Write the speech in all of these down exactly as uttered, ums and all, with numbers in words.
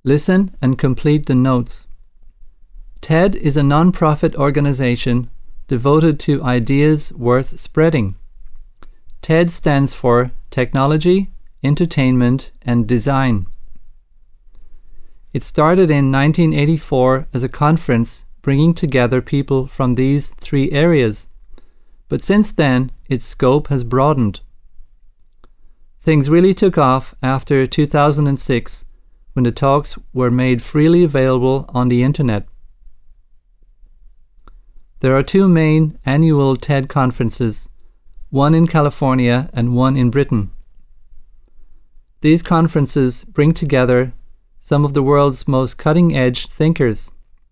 Listen and complete the notes. TED is a non-profit organization devoted to ideas worth spreading. TED stands for Technology, Entertainment, and Design. It started in nineteen eighty-four as a conference bringing together people from these three areas, but since then its scope has broadened. Things really took off after two thousand six, when the talks were made freely available on the internet. There are two main annual TED conferences, one in California and one in Britain. These conferences bring together some of the world's most cutting-edge thinkers.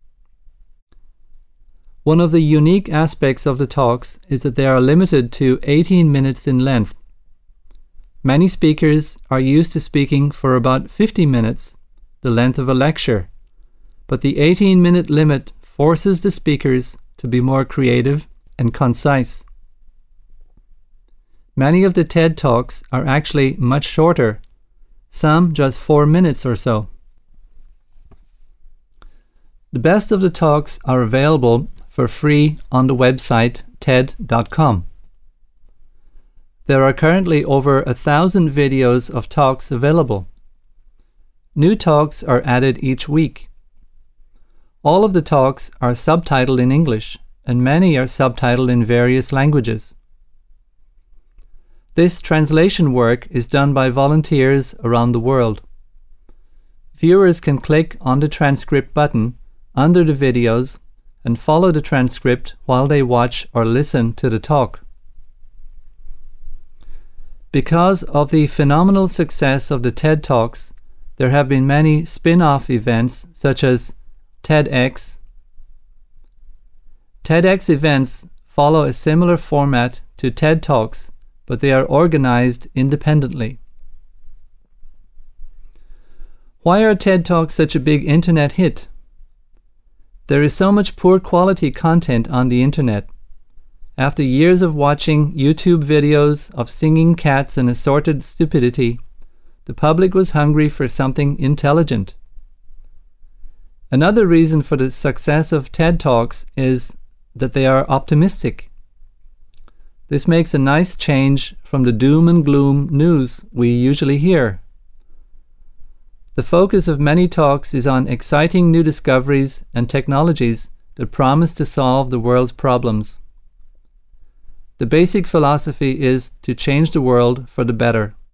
One of the unique aspects of the talks is that they are limited to eighteen minutes in length. Many speakers are used to speaking for about fifty minutes, the length of a lecture, but the eighteen minute limit forces the speakers to be more creative and concise. Many of the TED Talks are actually much shorter, some just four minutes or so. The best of the talks are available for free on the website TED dot com. There are currently over a thousand videos of talks available. New talks are added each week. All of the talks are subtitled in English, and many are subtitled in various languages. This translation work is done by volunteers around the world. Viewers can click on the transcript button under the videos and follow the transcript while they watch or listen to the talk. Because of the phenomenal success of the TED Talks, there have been many spin-off events such as TEDx. TEDx events follow a similar format to TED Talks, but they are organized independently. Why are TED Talks such a big internet hit? There is so much poor quality content on the internet. After years of watching YouTube videos of singing cats and assorted stupidity, the public was hungry for something intelligent. Another reason for the success of TED Talks is that they are optimistic. This makes a nice change from the doom and gloom news we usually hear. The focus of many talks is on exciting new discoveries and technologies that promise to solve the world's problems. The basic philosophy is to change the world for the better.